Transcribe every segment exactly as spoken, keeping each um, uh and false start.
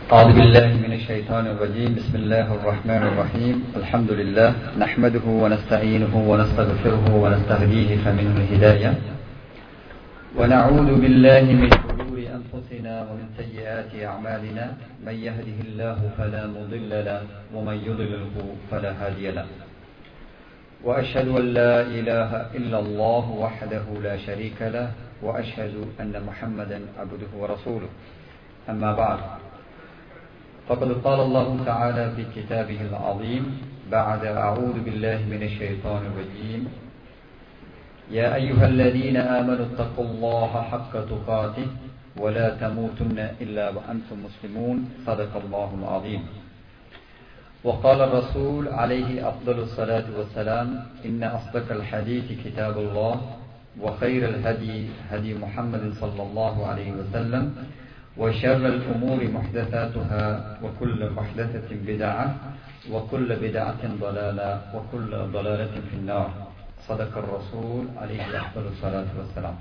أعوذ بالله من الشيطان الرجيم. بسم الله الرحمن الرحيم. الحمد لله نحمده ونستعينه ونستغفره ونستهديه فمنه الهداية، ونعوذ بالله من شرور أنفسنا ومن سيئات أعمالنا، من يهده الله فلا مضل له ومن يضلله فلا هادي له، وأشهد أن لا إله إلا الله وحده لا شريك له، وأشهد أن محمدا عبده ورسوله. أما بعد، فقد قال الله تعالى في كتابه العظيم بعد أعوذ بالله من الشيطان الرجيم: يا أيها الذين آمنوا اتقوا الله حق تقاته ولا تموتن إلا وأنتم مسلمون. صدق الله العظيم. وقال الرسول عليه أفضل الصلاة والسلام: إن أصدق الحديث كتاب الله، وخير الهدي هدي محمد صلى الله عليه وسلم، وشر الأمور محدثاتها، وكل محدثة بدعة، وكل بدعة ضلالة، وكل ضلالة في النار. صدق الرسول عليه أفضل الصلاة والسلام.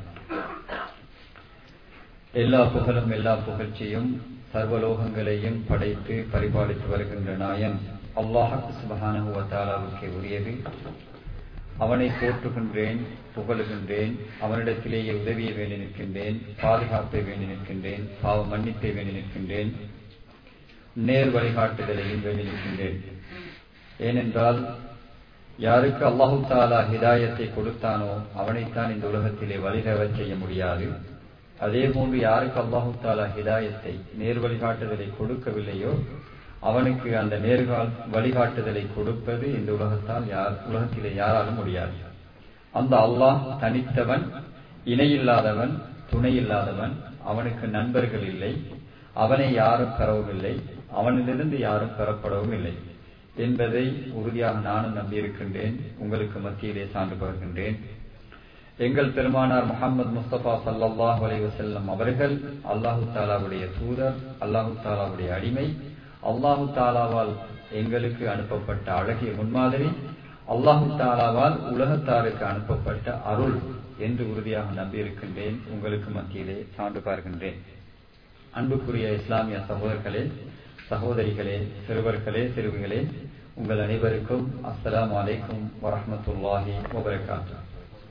எல்லா புகழும் எல்லா புகழ்ச்சியும் சர்வலோகங்களையும் படைத்து பரிபாலித்து வருகின்ற நாயன் அல்லாஹ் சுப்ஹானஹு வ தஆலாவுக்கே உரியது. அவனை போற்றுகின்றேன், புகழுகின்றேன். அவனிடத்திலேயே உதவியை வேண்டி நிற்கின்றேன், பாதுகாப்பை வேண்டி நிற்கின்றேன், பாவ மன்னிப்பை வேண்டி நிற்கின்றேன், நேர் வழிகாட்டுதலையும் வேண்டி நிற்கின்றேன். ஏனென்றால் யாருக்கு அல்லாஹு தஆலா ஹிதாயத்தை கொடுத்தானோ அவனைத்தான் இந்த உலகத்திலே வழிகவச் செய்ய முடியாது. அதே போன்று யாருக்கு அல்லாஹு தஆலா ஹிதாயத்தை நேர் வழிகாட்டுதலை கொடுக்கவில்லையோ அவனுக்கு அந்த நேர்கால் வழிகாட்டுதலை கொடுப்பது இந்த உலகத்தால் யார் உலகத்திலே யாராலும் முடியாது. அந்த அல்லாஹ் தனித்தவன், இணையில்லாதவன், துணை இல்லாதவன். அவனுக்கு நண்பர்கள் இல்லை, அவனை யாரும் பெறவும் இல்லை, அவனிலிருந்து யாரும் பெறப்படவும் இல்லை என்பதை உறுதியாக நானும் நம்பியிருக்கின்றேன். உங்களுக்கு மத்தியிலே சான்று பகர்கின்றேன். எங்கள் பெருமானார் முஹம்மது முஸ்தபா ஸல்லல்லாஹு அலைஹி வஸல்லம் அவர்கள் அல்லாஹு தஆலாவுடைய தூதர், அல்லாஹு தஆலாவுடைய அடிமை, அல்லாஹு தஆலாவால் எங்களுக்கு அனுப்பப்பட்ட அழகிய முன்மாதிரி, அல்லாஹு தஆலாவால் உலகத்தாருக்கு அனுப்பப்பட்ட அருள் என்று உறுதியாக நம்பியிருக்கின்றேன். உங்களுக்கு மத்தியிலே சான்று பார்க்கின்றேன். அன்புக்குரிய இஸ்லாமிய சகோதரர்களே, சகோதரிகளே, சிறுவர்களே, சிறுமிகளே, உங்கள் அனைவருக்கும் அஸ்ஸலாமு அலைக்கும் வரஹ்மத்துல்லாஹி வபரகாத்துஹு.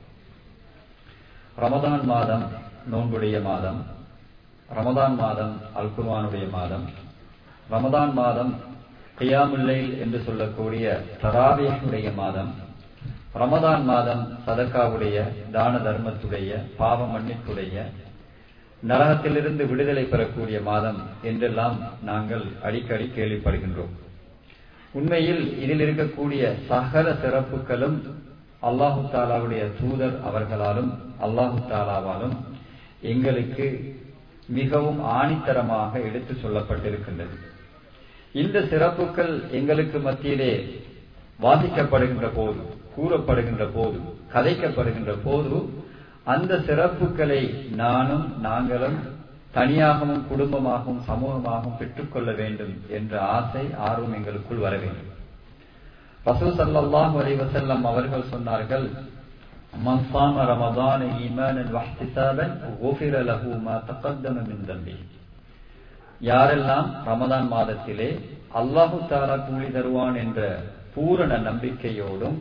ரமதான் மாதம் நோன்புடைய மாதம், ரமதான் மாதம் அல் குர்ஆனுடைய மாதம், ரமதான் மாதம் கியாமுல் லைல் என்று சொல்லக்கூடிய தராவீஹுடைய மாதம், ரமதான் மாதம் சதகாவுடைய, தான தர்மத்துடைய, பாவ மன்னிப்புடைய, நரகத்திலிருந்து விடுதலை பெறக்கூடிய மாதம் என்றெல்லாம் நாங்கள் அடிக்கடி கேள்விப்படுகின்றோம். உண்மையில் இதில் இருக்கக்கூடிய சகல சிறப்புகளும் அல்லாஹு தாலாவுடைய தூதர் அவர்களாலும் அல்லாஹு தாலாவாலும் எங்களுக்கு மிகவும் ஆணித்தரமாக எடுத்து சொல்லப்பட்டிருக்கின்றது. இந்த சிறப்புகள் எங்களுக்கு மத்தியிலே வாசிக்கப்படுகின்ற போது, கூறப்படுகின்ற போது, கதைக்கப்படுகின்ற போது அந்த சிறப்புகளை நானும் நாங்களும் தனியாகவும் குடும்பமாகவும் சமூகமாகவும் பெற்றுக்கொள்ள வேண்டும் என்ற ஆசை, ஆர்வம் எங்களுக்குள் வர வேண்டும். ரசூல் ஸல்லல்லாஹு அலைஹி வஸல்லம் அவர்கள் சொன்னார்கள்: மன் ஸாம ரமதான ஈமானன் வஹ்திஸாபன் குஃபிர லஹு மா தகத்தம மின் தம்பிஹி. யாரெல்லாம் ரமதான் மாதத்திலே அல்லாஹு தஆலா கூலி தருவான் என்ற பூரண நம்பிக்கையோடும்,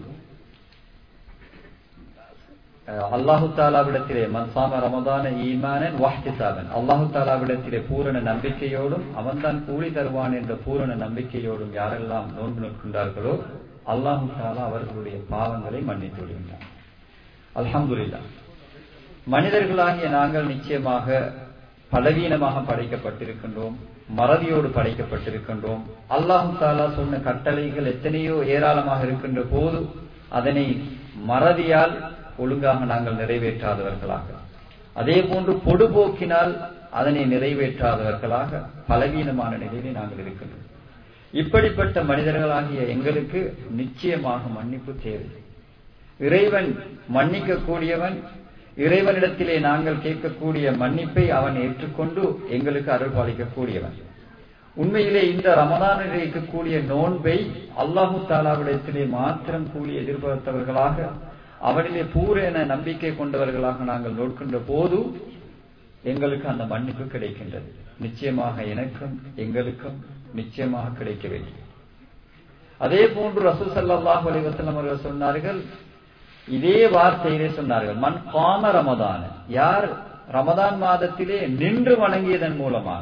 அல்லாஹு தஆலாவிடத்திலே மன் ஸாம ரமதான ஈமானன் வஹ்திஸாபன், அல்லாஹு தஆலாவிடத்திலே பூரண நம்பிக்கையோடும் அவன்தான் கூலி தருவான் என்ற பூரண நம்பிக்கையோடும் யாரெல்லாம் நோன்பு நிற்கின்றார்களோ அல்லாஹு தஆலா அவர்களுடைய பாவங்களை மன்னித்து விடுகின்றான். அல்ஹம்துலில்லாஹ். மனிதர்களாகிய நாங்கள் நிச்சயமாக பலவீனமாக படைக்கப்பட்டிருக்கின்றோம், மறதியோடு படைக்கப்பட்டிருக்கின்றோம். அல்லாஹு தஆலா சொன்ன கட்டளைகள் எத்தனையோ ஏராளமாக இருக்கின்ற போது அதனை மறதியால் ஒழுங்காக நாங்கள் நிறைவேற்றாதவர்களாக, அதே போன்று பொடுபோக்கினால் அதனை நிறைவேற்றாதவர்களாக பலவீனமான நிலையிலே நாங்கள் இருக்கின்றோம். இப்படிப்பட்ட மனிதர்களாகிய எங்களுக்கு நிச்சயமாக மன்னிப்பு தேவை. இறைவன் மன்னிக்க கூடியவன். இறைவனிடத்திலே நாங்கள் கேட்கக்கூடிய மன்னிப்பை அவன் ஏற்றுக்கொண்டு எங்களுக்கு அருள் பாலிக்கக்கூடியவன். உண்மையிலே இந்த ரமதானில் இருக்கக்கூடிய நோன்பை அல்லாஹு தஆலாவிடத்திலே மாத்திரம் கூலி எதிர்பார்த்தவர்களாக, அவனிலே பூரண நம்பிக்கை கொண்டவர்களாக நாங்கள் நோக்கின்ற போது எங்களுக்கு அந்த மன்னிப்பு கிடைக்கின்றது. நிச்சயமாக எனக்கும் எங்களுக்கும் நிச்சயமாக கிடைக்க வேண்டும். அதே போன்று ரசூல் ஸல்லல்லாஹு அலைஹி வஸல்லம் அவர்கள் சொன்னார்கள், இதே வார்த்தையிலே சொன்னார்கள், மன் காம ரமதான, யார் ரமதான் மாதத்திலே நின்று வணங்கியதன் மூலமாக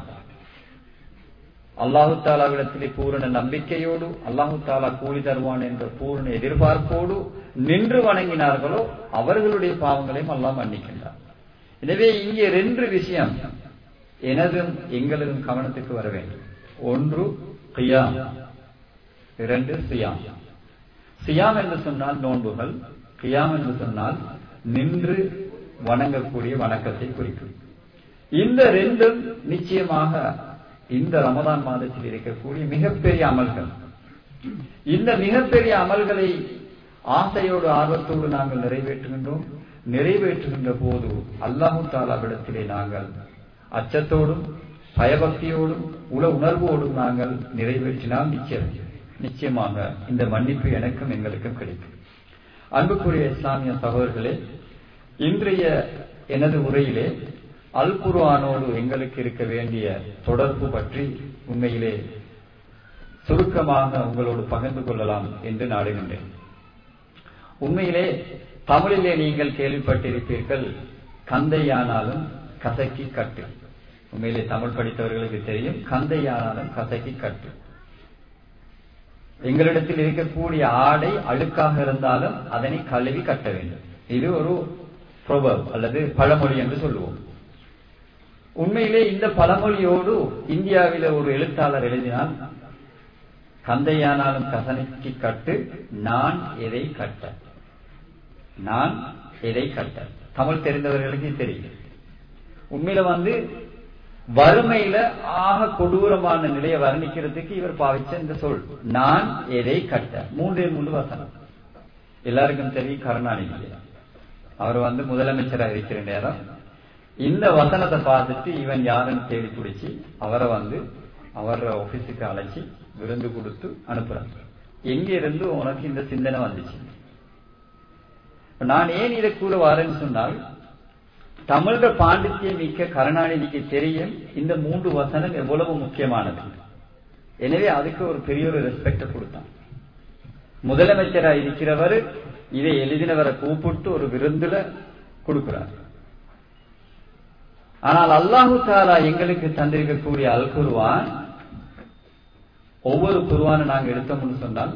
அல்லாஹு தாலாவிடத்திலே பூரண நம்பிக்கையோடு அல்லாஹு தாலா கூலி தருவான் என்ற பூரண எதிர்பார்ப்போடு நின்று வணங்கினார்களோ அவர்களுடைய பாவங்களையும் அல்லாஹ் மன்னிக்கின்றார். எனவே இங்கே ரெண்டு விஷயம் எனதும் எங்களதும் கவனத்துக்கு வர வேண்டும். ஒன்று கியாம், இரண்டு சியாம். சியாம் என்று சொன்னால் நோன்புகள், கியாம் என்று சொன்னால் நின்று வணங்கக்கூடிய வணக்கத்தை குறிக்கும். இந்த ரெண்டும் நிச்சயமாக இந்த ரமதான் மாதத்தில் இருக்கக்கூடிய மிகப்பெரிய அமல்கள். இந்த மிகப்பெரிய அமல்களை ஆசையோடு ஆர்வத்தோடு நாங்கள் நிறைவேற்றுகின்றோம். நிறைவேற்றுகின்ற போது அல்லாஹு தாலாவிடத்திலே நாங்கள் அச்சத்தோடும் பயபக்தியோடும் உல உணர்வோடும் நாங்கள் நிறைவேற்றினால் நிச்சயம் நிச்சயமாக இந்த மன்னிப்பு எனக்கும் எங்களுக்கும் கிடைக்கும். அன்புக்குரிய இஸ்லாமிய சகோதரர்களே, இன்றைய எனது உரையிலே அல் குர்ஆனோடு எங்களுக்கு இருக்க வேண்டிய தொடர்பு பற்றி உண்மையிலே சுருக்கமாக உங்களோடு பகிர்ந்து கொள்ளலாம் என்று நாடுகின்றேன். உண்மையிலே தமிழிலே நீங்கள் கேள்விப்பட்டிருப்பீர்கள், கந்தையானாலும் கசக்கி கட்டு. உண்மையிலே தமிழ் படித்தவர்களுக்கு தெரியும், கந்தையானாலும் கசக்கி கட்டு. எங்களிடத்தில் இருக்கக்கூடிய ஆடை அழுக்காக இருந்தாலும் அதனை கழுவி கட்ட வேண்டும். இது ஒரு ப்ரோவர்ப் அல்லது பழமொழி என்று சொல்லுவோம். உண்மையிலே இந்த பழமொழியோடு இந்தியாவில ஒரு எழுத்தாளர் எழுதினால், கந்தையானாலும் கசனைக்கு கட்டு, நான் எதை கட்ட, நான் எதை கட்ட. தமிழ் தெரிந்தவர்களுக்கு தெரியும். உண்மையில வந்து வறுமையில ஆக கொடூரமான நிலையை வர்ணிக்கிறதுக்கு இவர் பாவிச்ச இந்த சொல், நான் எதை கட்ட. மூன்றே மூன்று வசனம். எல்லாருக்கும் தெரியும், கருணாநிதி அவர் வந்து முதலமைச்சராக இருக்கிற நேரம் இந்த வசனத்தை பார்த்துட்டு இவன் யாருன்னு தேடி பிடிச்சி அவரை வந்து அவர் ஆபீஸுக்கு அழைச்சி விருந்து கொடுத்து அனுப்புறாங்க. எங்க இருந்து உனக்கு இந்த சிந்தனை வந்துச்சு? நான் ஏன் இதை கூட வரேன்னு சொன்னால், தமிழக பாண்டித்யம் மிக்க கருணாநிதிக்கு தெரியும் இந்த மூன்று வசனம் எவ்வளவு முக்கியமானது. எனவே அதுக்கு ஒரு பெரிய ஒரு ரெஸ்பெக்ட கொடுத்தான். முதலமைச்சராக இருக்கிறவர் இதை எழுதினவரை கூப்பிட்டு ஒரு விருந்துல கொடுக்கிறார். ஆனால் அல்லாஹு தாலா எங்களுக்கு தந்திருக்கக்கூடிய அல் குர்ஆன், ஒவ்வொரு குர்ஆனை நாங்கள் எடுத்தோம்னு சொன்னால்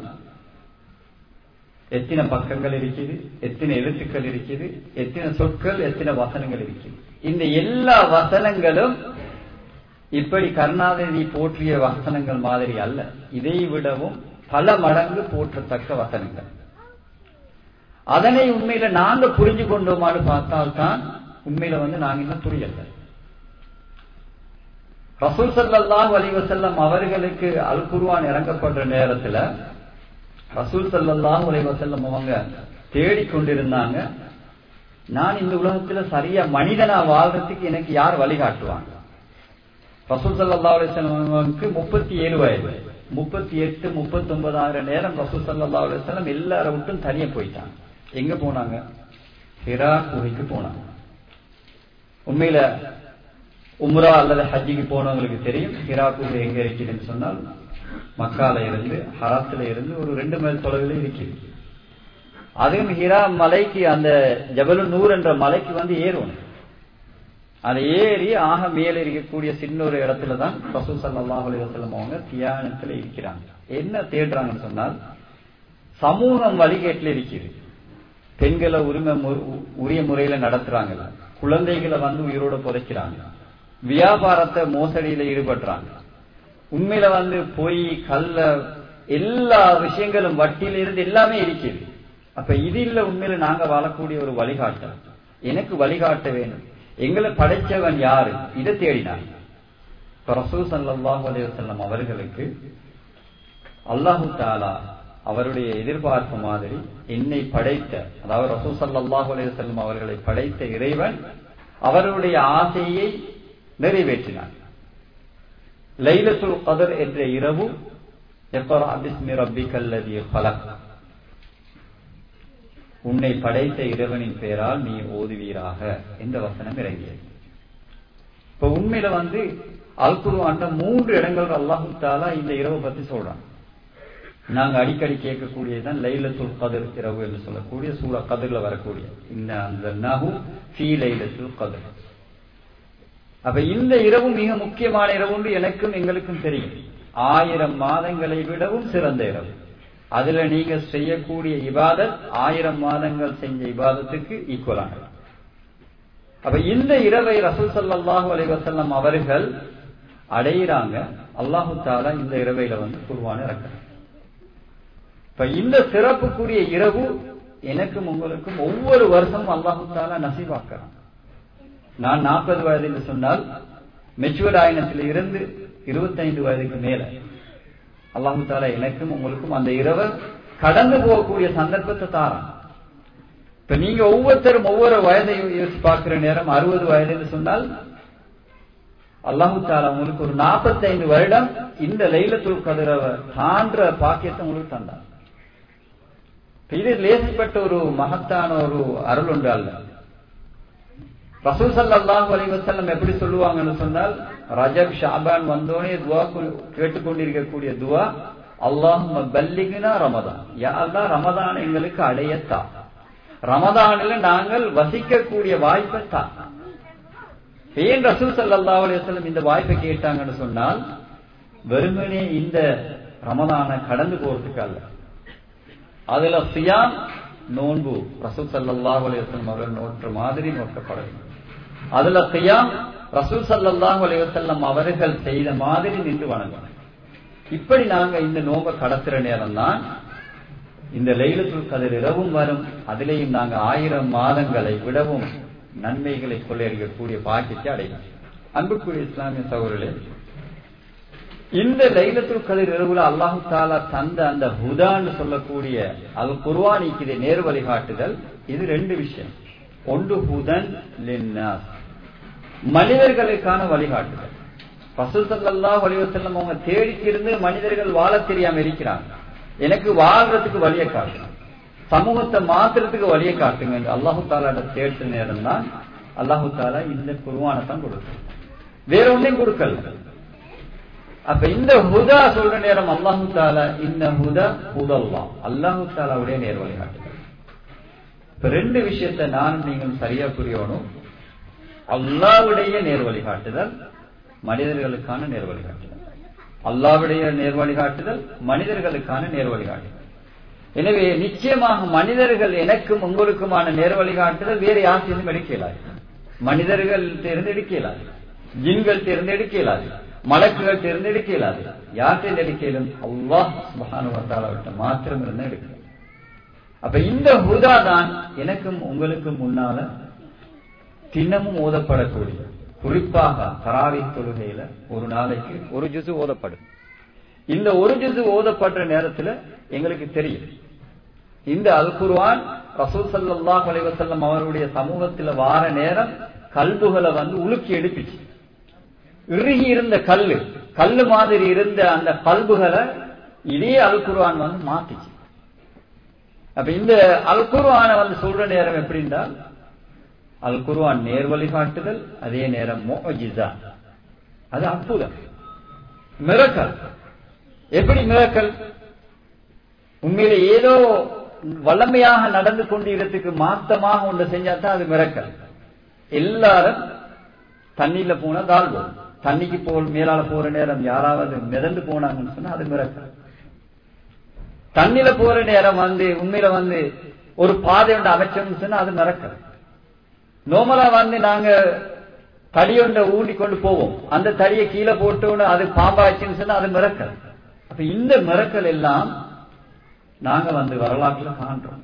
எத்தனை பக்கங்கள் இருக்குது, எத்தனை எழுத்துக்கள் இருக்குது, எத்தனை சொற்கள், எத்தனை வசனங்கள் இருக்குது. இந்த எல்லா வசனங்களும் இப்படி கருணாநிதி போற்றிய வசனங்கள் மாதிரி அல்ல, இதை விடவும் பல மடங்கு போற்றத்தக்க வசனங்கள். அதனை உண்மையில நாங்க புரிஞ்சு கொண்டோமான்னு பார்த்தால்தான் உண்மையில வந்து நாங்க இன்னும் புரியல. ரசூல் ஸல்லல்லாஹு அலைஹி வஸல்லம் அவர்களுக்கு அல் குர்ஆன் இறங்கப்படுற நேரத்துல ரசூல் ஸல்லல்லாஹு அலைஹி வஸல்லம் அவங்க தேடிக்கொண்டிருந்தாங்க, நான் இந்த உலகத்துல சரியா மனிதனா வாழ்றதுக்கு எனக்கு யார் வழிகாட்டுவாங்க. ரசூல் ஸல்லல்லாஹு அலைஹி வஸல்லம் முப்பத்தி ஏழு வயது, முப்பத்தி எட்டு முப்பத்தி ஒன்பதாயிரம் நேரம் ரசூல் ஸல்லல்லாஹு அலைஹி வஸல்லம் எல்லாரை விட்டும் தனியா போயிட்டாங்க. எங்க போனாங்க? ஹிரா குகைக்கு போனாங்க. உண்மையில உம்ரா அல்லது ஹஜ்ஜிக்கு போனவங்களுக்கு தெரியும் ஹிரா குகை எங்க இருக்குதுன்னு சொன்னால், மக்கால இருந்து ஹராத்துல இருந்து ஒரு ரெண்டு மைல் தொலைவில் இருக்குது. அதுவும் ஹிரா மலைக்கு, அந்த ஜபலு நூர் என்ற மலைக்கு வந்து ஏறணும். அதை ஏறி ஆக மேல இருக்கக்கூடிய சின்ன ஒரு இடத்துலதான் ரசூல் ஸல்லல்லாஹு அலைஹி வஸல்லம் அவங்க தியானத்துல இருக்கிறாங்க. என்ன தேடுறாங்கன்னு சொன்னால், சமூகம் வழிகேட்டில் இருக்குது. பெண்களை உரிமை உரிய முறையில நடத்துறாங்க, குழந்தைகளை வந்து உயிரோட புதைக்கிறாங்க, வியாபாரத்தை மோசடியில ஈடுபடுறாங்க. உண்மையில வந்து பொய் கள்ள எல்லா விஷயங்களும் வட்டியில இருந்து எல்லாமே இருக்குது. அப்ப இது இல்ல உண்மையில நாங்க வாழக்கூடிய ஒரு வழிகாட்ட, எனக்கு வழிகாட்ட வேணும், எங்களை படைச்சவன் யாரு, இதை தேடினாங்க. ரசூல் ஸல்லல்லாஹு அலைஹி வஸல்லம் அவர்களுக்கு அல்லாஹு தஆலா அவருடைய எதிர்பார்ப்பு மாதிரி என்னை படைத்த, அதாவது ரசூல் ஸல்லல்லாஹு அலைஹி வஸல்லம் அவர்களை படைத்த இறைவன் அவருடைய ஆசையை நிறைவேற்றினார். லைலத்துல் கத்ர் என்ற இரவு, இக்ரா பிஸ்மி ரப்பிக்கல்லதீ ஹலக், உன்னை படைத்த இறைவனின் பெயரால் நீ ஓதுவீராக என்ற வசனம் இறங்கியது. இப்ப உண்மையில வந்து அல் குர்ஆன்ல மூன்று இடங்கள் அல்லாஹ் தஆலா இந்த இரவு பத்தி சொல்றான். நாங்க அடிக்கடி கேட்கக்கூடியதுதான் லைலத்துல் கத்ர் இரவு என்று சொல்லக்கூடிய சூரா கத்ர்ல வரக்கூடிய இன்ன அன்ஸல்னாஹு ஃபீ லைலத்துல் கத்ர். அப்ப இந்த இரவு மிக முக்கியமான இரவு என்று எனக்கும் எங்களுக்கும் தெரியும். ஆயிரம் மாதங்களை விடவும் சிறந்த இரவு. அதுல நீங்க செய்யக்கூடிய இபாதத் ஆயிரம் மாதங்கள் செஞ்ச இபாதத்துக்கு ஈக்குவலானது. அப்ப இந்த இரவை ரசூல் ஸல்லல்லாஹு அலைஹி வஸல்லம் அவர்கள் அடையிறாங்க. அல்லாஹு தஆலா இந்த இரவையில வந்து குர்ஆனை இறக்குறான். இப்ப இந்த சிறப்புக்குரிய இரவு எனக்கும் உங்களுக்கும் ஒவ்வொரு வருஷமும் அல்லாஹு தஆலா நசீபாக்குறான். நான் நாற்பது வயது என்று சொன்னால் மெச்சுவர் ஆயினத்தில் இருந்து இருபத்தைந்து வயதுக்கு மேல அல்லாஹு தஆலா எனக்கும் உங்களுக்கும் அந்த இரவை கடந்து போகக்கூடிய சந்தர்ப்பத்தை தாரான். இப்ப நீங்க ஒவ்வொருத்தரும் ஒவ்வொரு வயதை யோசிச்சு பார்க்கிற நேரம் அறுபது வயது என்று சொன்னால் அல்லாஹு தஆலா உங்களுக்கு ஒரு நாற்பத்தி ஐந்து வருடம் இந்த லைலத்துல் கத்ரை தாண்ட பாக்கியத்தை உங்களுக்கு தந்தார். இது லேசப்பட்ட ஒரு மகத்தான ஒரு அருள் ஒன்று அல்ல. ரசூல் ஸல்லல்லாஹு அலைஹி வஸல்லம் எப்படி சொல்லுவாங்கன்னு சொன்னால் ரஜப் ஷாபான் வந்தோனே துஆ கேட்டுக்கொண்டிருக்கக்கூடிய துஆ அல்லாஹும்ம பல்லிக்னா ரமதான். யா அல்லாஹ் ரமதான் எங்களுக்கு அடையத்தா, ரமதானில் நாங்கள் வசிக்கக்கூடிய வாய்ப்பை தான். ஏன் ரசூல் ஸல்லல்லாஹு அலைஹி வஸல்லம் இந்த வாய்ப்பை கேட்டாங்கன்னு சொன்னால் வெறுமனே இந்த ரமதானை கடந்து போறதுக்கு அல்ல. அதுல சியாம் நோன்பு ரசூல் ஸல்லல்லாஹு அலைஹி வஸல்லம் அவர்கள் நோற்ற மாதிரி நோக்கப்பட வேண்டும். அதுல சியாம் ரசூல் ஸல்லல்லாஹு அலைஹி வஸல்லம் அவர்கள் செய்த மாதிரி நின்று வணங்கணும். இப்படி நாங்க இந்த நோன்பை கடத்துற நேரம் தான் இந்த லைலத்துல் கத்ர் இரவும் வரும். அதிலேயும் நாங்க ஆயிரம் மாதங்களை விடவும் நன்மைகளை கொள்ளையடிக்கக்கூடிய பாக்கியத்தை அடையும். அன்புக்குரிய இஸ்லாமிய சகோதரர்களே, இந்த லைலத்துல் கத்ர் இரவுல அல்லாஹ் தஆலா தந்த அந்த ஹுதான்னு சொல்லக்கூடிய அல் குர்ஆனிக்கு நேர் வழிகாட்டுதல், இது ரெண்டு விஷயம். ஒன்று ஹுதன் லின்னாஸ், மனிதர்களுக்கான வழிகாட்டுதல். ரசூல் ஸல்லல்லாஹு அலைஹி வஸல்லம் அவங்க தேடிக்கிருந்து மனிதர்கள் வாழ தெரியாம இருக்கிறாங்க, எனக்கு வாழ்றதுக்கு வழியை காட்டுங்க, சமூகத்தை மாத்துறதுக்கு வழியை காட்டுங்க என்று அல்லாஹு தஆலா தேடுற நேரம் தான் அல்லாஹு தஆலா இந்த குர்ஆனை தான் கொடுக்கும், வேற ஒன்றையும் கொடுக்கல. அப்ப இந்த ஹுதா சொல்ற நேரம் அல்லாஹு தஆலா இன்ன ஹுதா ஹுதல்லாஹ், அல்லாஹு தஆலாவுடைய நேர் வழிகாட்டுதல். இப்ப ரெண்டு விஷயத்தை நானும் நீங்களும் சரியா புரியணும். அல்லாஹ்வுடைய நேர் வழிகாட்டுதல், மனிதர்களுக்கான நேர் வழிகாட்டுதல். அல்லாஹ்வுடைய நேர் வழிகாட்டுதல், மனிதர்களுக்கான நேர் வழிகாட்டுதல். எனவே நிச்சயமாக மனிதர்கள் எனக்கும் உங்களுக்குமான நேர் வழிகாட்டுதல் வேறு யாருக்கும் எடுக்கலாது. மனிதர்கள் தேர்ந்தெடுக்கலாது, ஜின்கள் தேர்ந்தெடுக்கலாது, மலக்குகள் தேர்ந்தெடுக்கலாது. யார் தேர்ந்தெடுக்கலும்? அல்லாஹ் சுப்ஹானஹு வ தஆலா விட்ட மாத்திரம் இருந்தா எடுக்கணும். அப்ப இந்த ஹுதா தான் எனக்கும் உங்களுக்கும் முன்னால தினமும் ஓதப்படக்கூடிய, குறிப்பாக தராவீஹ் தொழுகையில ஒரு நாளைக்கு ஒரு ஜுஸு ஓதப்படும். இந்த ஒரு ஜுஸு ஓதப்படுற நேரத்துல எங்களுக்கு தெரியும் இந்த அல் குர்ஆன் ரசூல் ஸல்லல்லாஹு அலைஹி வஸல்லம் அவருடைய சமூகத்துல வார நேரம் கல்புகளை வந்து உலுக்கி எடுத்துச்சு. இறுகி இருந்த கல்லு கல்லு மாதிரி இருந்த அந்த கல்புகளை இதே அல் குர்ஆன் வந்து மாத்திச்சு. அப்ப இந்த அல் குர்ஆனை வந்து சொல்ற நேரம் எப்படி இருந்தால் அல் குர்ஆன் நேர் வழிகாட்டுதல், அதே நேரம் முஅஜிஸா, அது அற்புதம், மிரக்கல். எப்படி மிரக்கல்? உண்மையில ஏதோ வல்லமையாக நடந்து கொண்டிருக்கிறதுக்கு மாத்தமாக ஒன்று செஞ்சாதான் அது மிரக்கல். எல்லாரும் தண்ணியில போனா தாழ்வோம், தண்ணிக்கு போ மேலால போற நேரம் யாராவது மிதந்து போனாங்கன்னு சொன்னா அது மிரக்கல். தண்ணியில போற நேரம் வந்து உண்மையில வந்து ஒரு பாதை ஒன்று அமைச்சோம்னு சொன்னா அது மிரக்கல். நோமலா வந்து நாங்க தடி ஒன்றை ஊண்டி கொண்டு போவோம், அந்த தடியை கீழே போட்டோன்னு அது பாம்பாச்சுன்னு சொன்னா அது மிரக்கல். அப்ப இந்த மிரக்கல் எல்லாம் நாங்க வந்து வரலாற்றுல காண்றோம்.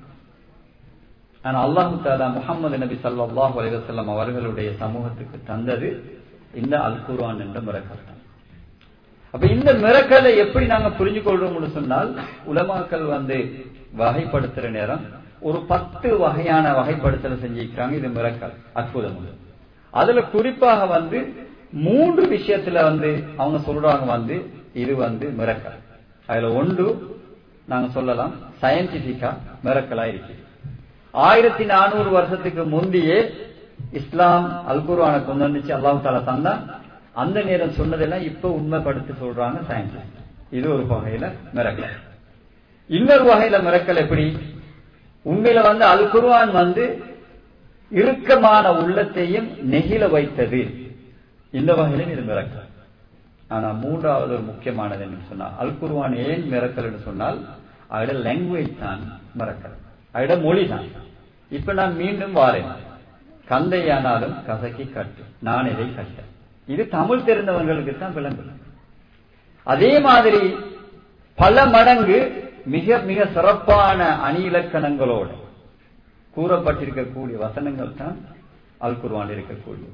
ஆனா அல்லாஹு தஆலா முஹம்மது நபி ஸல்லல்லாஹு அலைஹி வஸல்லம் அவர்களுடைய சமூகத்துக்கு தந்தது இந்த அல் குர்ஆன் என்ற மிரக்கல். அப்ப இந்த மிரக்கலை எப்படி நாங்க புரிஞ்சு கொள்றோம்னு சொன்னால் உலமாக்கள் வந்து வகைப்படுத்துற நேரம் ஒரு பத்து வகையான வகைப்படுத்தலை செஞ்சிருக்கிறாங்க. இது மிரக்கல், அற்புதம். அதுல குறிப்பாக வந்து மூன்று விஷயத்துல வந்து அவங்க சொல்றாங்க வந்து இது வந்து மிரக்கல். அதுல ஒன்று நாங்க சொல்லலாம் சயின்டிபிக்கா மிரக்கலா இருக்கு. ஆயிரத்தி நானூறு வருஷத்துக்கு முந்தையே இஸ்லாம் அல் குர்ஆனை கொண்டு வந்துச்சு, அல்லாஹ் தஆலா தந்தான். அந்த நேரம் சொன்னதெல்லாம் இப்ப உண்மைப்படுத்தி சொல்றாங்க சயின்டிஸ்ட். இது ஒரு வகையில மிரக்கல். இன்னொரு வகையில மிரக்கல் எப்படி? உண்மையில வந்து அல் குர்ஆன் வந்து இறுக்கமான உள்ளத்தையும் நெகிழ வைத்தது. இந்த வகையிலும் இது மிரக்கல். ஆனா மூன்றாவது ஒரு முக்கியமானது என்று சொன்னால், அல் குர்ஆன் ஏன் மிரக்கல் என்று சொன்னால் அதோட லாங்குவேஜ் தான் மிரக்கல், அதோட மொழி தான். இப்ப நான் மீண்டும் வாரேன், கந்தையானாலும் கசக்கி கட்டு நான் இதை கட்ட. இது தமிழ் தெரிந்தவர்களுக்கு தான் விளங்கும். அதே மாதிரி பல மடங்கு மிக மிக சிறப்பான அணி இலக்கணங்களோடு கூறப்பட்டிருக்கக்கூடிய வசனங்கள் தான் அல் குர்ஆன் இருக்கக்கூடிய.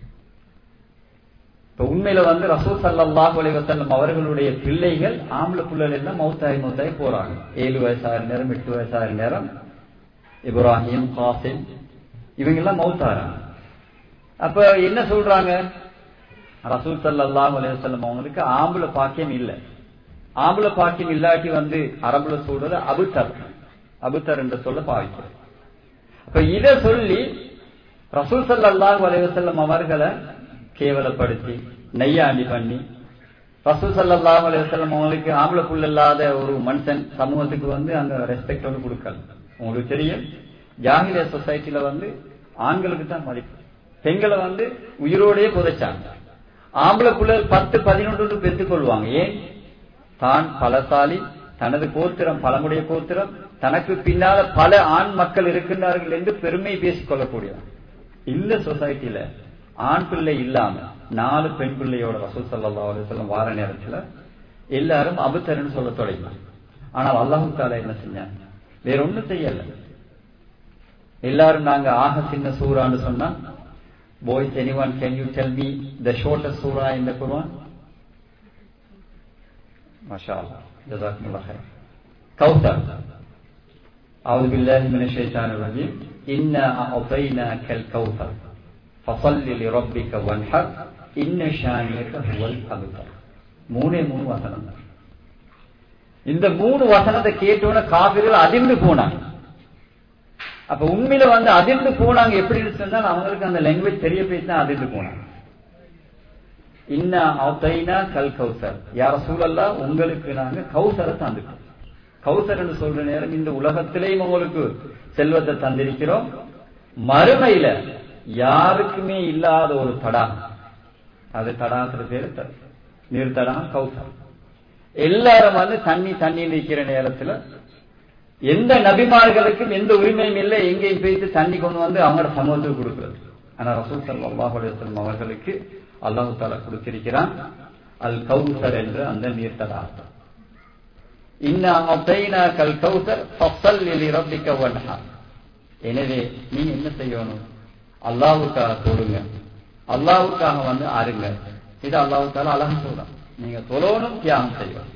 இப்ப உண்மையில வந்து ரசூல் ஸல்லல்லாஹு அலைஹி வஸல்லம் அவர்களுடைய பிள்ளைகள் ஆம்பளை பிள்ளைகள் எல்லாம் மௌத்தாய் மௌத்தாய் போறாங்க. ஏழு வயசாகிற நேரம், எட்டு வயசாகிற நேரம் இப்ராஹிம், காசிம் இவங்க எல்லாம் மௌத்தாராங்க. அப்ப என்ன சொல்றாங்க? ரசூல் ஸல்லல்லாஹு அலைஹி வஸல்லம் அவங்களுக்கு ஆம்பளை பாக்கியம் இல்லை. ஆம்பளை பாக்கியம் இல்லாட்டி வந்து அரபுல சொல்றது அபுத்தர், அபுத்தர் என்று சொல்ல பாவிக்கிறது. அப்ப இத சொல்லி ரசூல் ஸல்லல்லாஹு அலைஹி வஸல்லம் அவர்களை கேவலப்படுத்தி நையாண்டி பண்ணி, ரசூல் ஸல்லல்லாஹு அலைஹி வஸல்லம் அவங்களுக்கு ஆம்பளை புள்ள இல்லாத ஒரு மனுஷன் சமூகத்துக்கு வந்து அந்த ரெஸ்பெக்ட் வந்து கொடுக்கல. உங்களுக்கு தெரியும், ஜாஹிலியா சொசைட்டில வந்து ஆண்களுக்கு தான் மதிப்பு, பெண்களை வந்து உயிரோடையே புதைச்சாங்க. ஆம்பளை பிள்ளைகள் பத்து பதினொன்று பெற்றுக் கொள்வாங்க. ஏன்? தான் பலசாலி, தனது கோத்திரம் பழமுடைய கோத்திரம், தனக்கு பின்னால பல ஆண் மக்கள் இருக்கின்றார்கள் என்று பெருமை பேசிக் கொள்ளக்கூடியவன். இந்த சொசைட்டில ஆண் பிள்ளை இல்லாம நாலு பெண் பிள்ளையோட ரசூல் ஸல்லல்லாஹு அலைஹி வஸல்லம் வார நேரத்துல எல்லாரும் அபுத்தர்னு சொல்ல தொடங்கினாங்க. ஆனால் அல்லாஹ் தஆலா என்ன செஞ்சாங்க? வேற ஒண்ணும் செய்யல. எல்லாரும் நாங்க ஆக சின்ன சூரான்னு சொன்னா, boys, anyone can you tell me the shortest surah in the Quran? MashaAllah, jazakumullah khair. Kawthar. A'udhu billahi minash shaitanir rajim. Inna a'tainaka al-kawthar fasalli li rabbika wanhar inna shani'aka huwal abtar. மூணே மூணு வசனம். இந்த மூணு வசனத்தை கேட்டோன காபிர்கள் அதிர்ந்து போனாங்க. அப்ப உண்மையில வந்து அதிர்ந்து போனாங்க. எப்படி சொன்னால் அவங்களுக்கு அந்த லாங்குவேஜ் தெரிய பேசினா அதிர்ந்து போனாங்க. இன்னா அத்தைனா கல் கௌசர், யா ரசூலல்லாஹ் உங்களுக்கு நாங்க கௌசரை தந்துட்டோம். கௌசர் என்று சொல்ற நேரம் இந்த உலகத்திலேயும் உங்களுக்கு செல்வத்தை தந்திருக்கிறோம், மறுமையில யாருக்குமே இல்லாத ஒரு தடாகம், அது தடாகத்துல பேரு நீர் தடாகம் கௌசர். எல்லாரும் வந்து தண்ணி தண்ணி நிற்கிற நேரத்துல எந்த நபிமார்களுக்கும் எந்த உரிமையும் இல்லை எங்கேயும் போயிட்டு தண்ணி கொண்டு வந்து அவங்களோட சமூகத்துக்கு கொடுக்கிறது. ஆனா ரசூல் ஸல்லல்லாஹு அலைஹி வஸல்லம் அவர்களுக்கு அல்லாஹ் தஆலா கொடுத்திருக்கிறான் அல் கௌசர் என்ற அந்த நீர் தடாகம். இன்னா அத்தைனாக அல் கௌசர் ஃபஸல்லி லிரப்பிக வன்ஹர். எனவே நீங்க என்ன செய்யணும்? அல்லாஹ்வுக்காக தொழுங்க, அல்லாஹ்வுக்காக வந்து ஆறுங்க. இது அல்லாஹ் தஆலா அழகா சொல்றான். நீங்க தொழணும், தியாகம் செய்யணும்.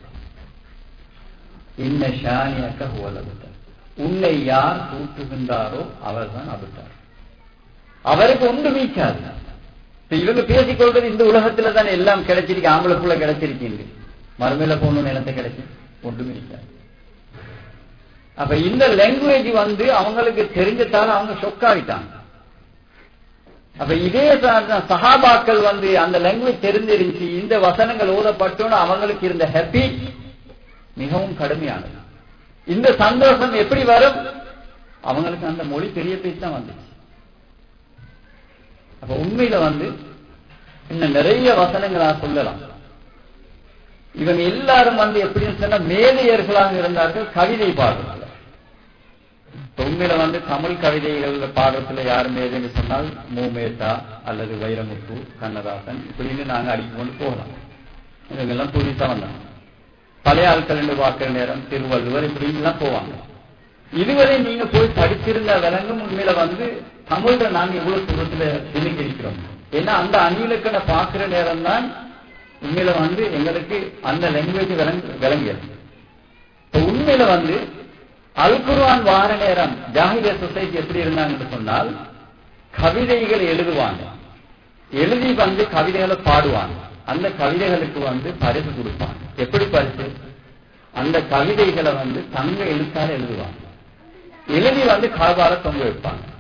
இன்ன ஷானியக ஹுவல் அப்தர். உன்னை யார் தூற்றுகின்றாரோ அவர்தான் அபுத்தர். அவருக்கு ஒன்று மீக்காது. இவங்க பேசிக் கொள்றது இந்த உலகத்துல தான் எல்லாம் கிடைச்சிருக்கு, ஆம்பளை புள்ள கிடைச்சிருக்கீங்க, மறுமையில போன நிலத்தை கிடைச்சி ஒன்றுமே இருக்காது. அப்ப இந்த லாங்குவேஜ் வந்து அவங்களுக்கு தெரிஞ்சதால அவங்க ஷொக்காயிட்டாங்க. அப்ப இதே சஹாபாக்கள் வந்து அந்த லாங்குவேஜ் தெரிஞ்சிருந்துச்சு, இந்த வசனங்கள் ஓதப்பட்டோன்னு அவங்களுக்கு இருந்த ஹாப்பி மிகவும் கடுமையானது. இந்த சந்தோஷம் எப்படி வரும்? அவங்களுக்கு அந்த மொழி பெரிய பேச்சு தான் வந்துச்சு. அப்ப உண்மையில வந்து இன்னும் நிறைய வசனங்களா சொல்லலாம். இவங்க எல்லாரும் வந்து எப்படின்னு சொன்னா மேதையர்களாக இருந்தார்கள், கவிதை பாடுறாங்க. உண்மையில வந்து தமிழ் கவிதைகள் பாடுறதுல யார் மேதைன்னு சொன்னால் மூமேதா அல்லது வைரமுத்து, கண்ணதாசன் இப்படின்னு நாங்க அடிக்க கொண்டு போகலாம். இவங்கெல்லாம் புதுசா வந்தாங்க. பழைய ஆட்கள் என்று பார்க்கிற நேரம் திருவள்ளுவர் இப்படி எல்லாம் போவாங்க. இதுவரை நீங்க போய் படிச்சிருந்த விலங்கும் உண்மையில வந்து தமிழ்ல நாங்க இவ்வளவு தூரத்துல திணிக்க இருக்கிறோம். ஏன்னா அந்த அணிலக்கண பாக்குற நேரம் தான் உண்மையில வந்து எங்களுக்கு அந்த லாங்குவேஜ் விளங்கியது. உண்மையில வந்து அல் குர்ஆன் வார நேரம் ஜாஹிலியா சொசைட்டி எப்படி இருந்தாங்கன்னு சொன்னால் கவிதைகள் எழுதுவாங்க, எழுதி வந்து கவிதைகளை பாடுவாங்க. அந்த கவிதைகளுக்கு வந்து பரிசு கொடுப்பாங்க. எப்படி பரிசு? அந்த கவிதைகளை வந்து தங்க எழுத்தால எழுதுவாங்க, எழுதி வந்து காபால தொங்க வைப்பாங்க.